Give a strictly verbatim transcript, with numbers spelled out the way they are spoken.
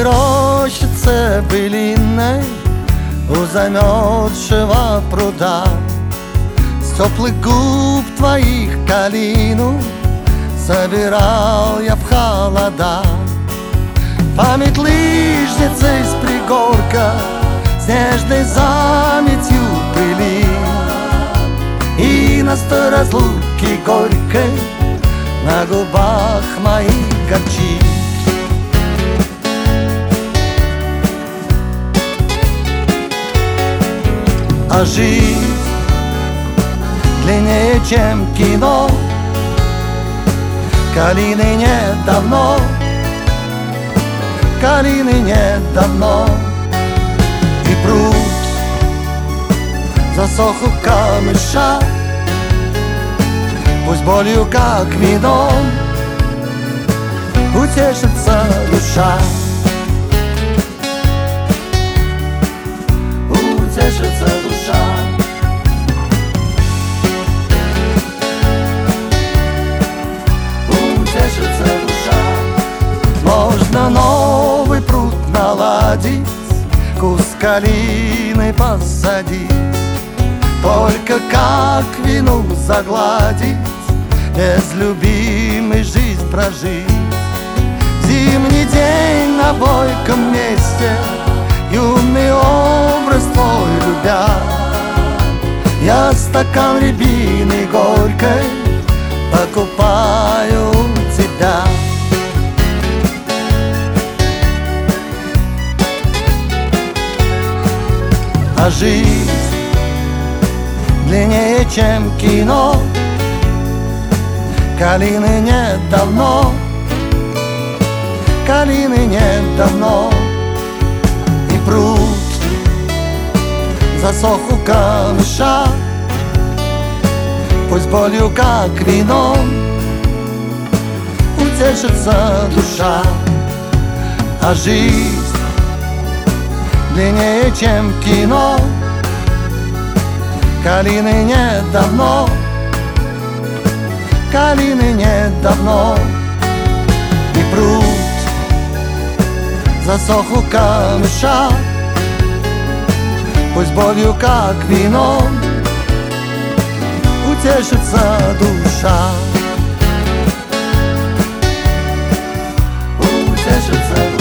этой рощице былинной у замерзшего пруда с теплых губ твоих калину собирал я в холода. Память лыжницы с пригорка с нежной заметью пыли, и на стой разлуки горькой на губах моих горчит. А жизнь длиннее, чем кино, калины нет давно, калины нет давно. И пруд засох у камыша, пусть болью, как вином, утешится душа. Утешится душа. Утешится душа. Можно новый пруд наладить, куст калины посадить, только как вину загладить, без любимой жизнь прожить. Зимний день на бойком месте, юный образ твой любя, я стакан рябины горькой покупаю у тебя. А жизнь длиннее, чем кино, калины нет давно, калины нет давно. И пруд засох у камыша, пусть болью, как вином, утешится душа. А жизнь длиннее, чем кино, калины нет давно, калины нет давно. И пруд засох у камыша, пусть болью, как вином, утешится душа. Утешится душа.